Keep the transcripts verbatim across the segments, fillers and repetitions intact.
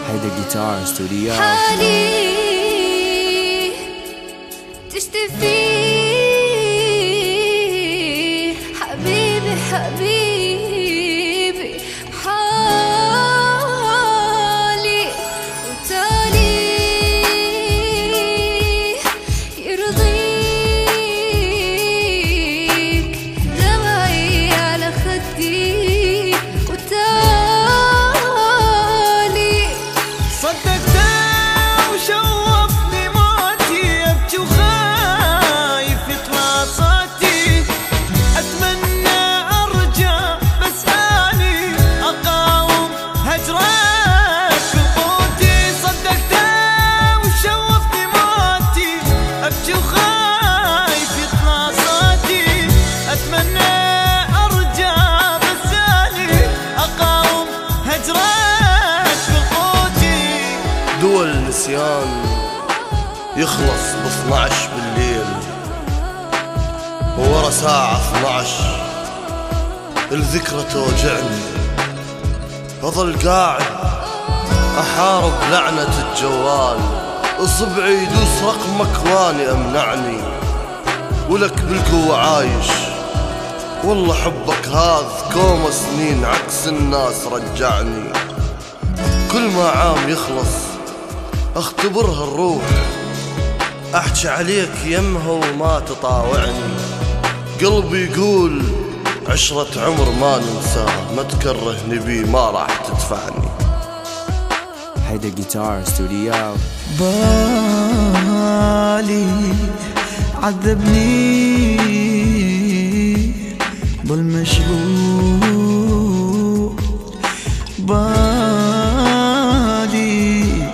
هيدا جيتار استوديو. حالي تشتي فيه حبيبي حبيبي حالي وتالي يرضيك دمعي على خدي وتالي صدقته وشوفني موتي ابكي وخايف يطلع صوتي اتمنى ارجع بس اني اقاوم هجرك بقوتي. صدقته وشوفني موتي ابكي وخايف يطلع صوتي اتمنى ارجع بس اني اقاوم هجرك بقوتي. دول النسيان يخلص باثنعش بالليل وورا ساعة اثنعش الذكرى توجعني. أظل قاعد أحارب لعنة الجوال اصبعي يدوس رقمك واني أمنعني ولك بالقوة عايش. والله حبك هذا كوم سنين عكس الناس رجعني. كل ما عام يخلص اختبرها الروح احكي عليك يمها وما تطاوعني. قلبي يقول عشرة عمر ما ننساه ما تكرهني بي ما راح تدفعني. هيدا جيتار استوديو. بالي عذبني ضل مشغول بالي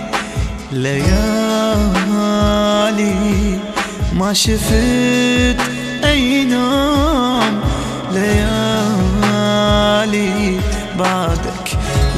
ليالي ما شفت أي نوم ليالي بعدك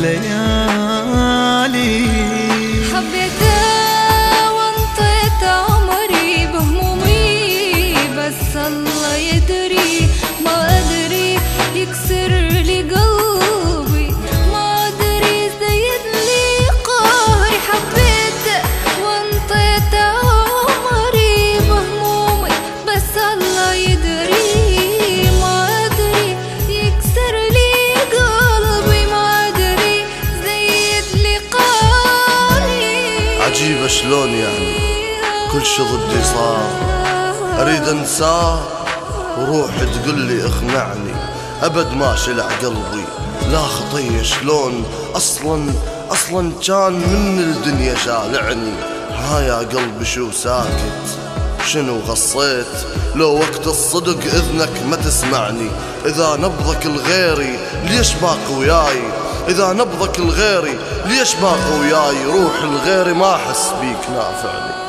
ليالي. حبيته وانطيت عمري بهمومي بس الله يدري ما أدري يكسر لي قلبي ما أدري يزيد لي قهري. حبيته وانطيت عمري بهمومي بس الله يدري ما أدري يكسر لي قلبي ما أدري يزيد لي قهري. عجيبة شلون يعني كل شي ضدي صار اريد انساه وروحي تقول لي اخنعني. ابد ما شلع قلبي لا خطية شلون اصلا اصلا كان من الدنيا شالعني. ها يا قلبي شو ساكت شنو غصيت لو وقت الصدق اذنك ما تسمعني. اذا نبضك الغيري ليش باقي وياي اذا نبضك الغيري ليش باقي وياي روح الغيري ما احس بيك نافعني.